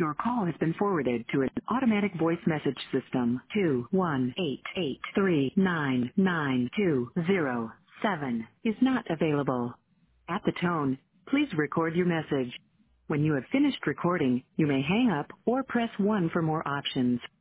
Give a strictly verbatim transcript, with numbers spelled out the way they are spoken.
Your call has been forwarded to an automatic voice message system. two one eight eight three nine nine two zero seven is not available. At the tone, please record your message. When you have finished recording, you may hang up or press one for more options.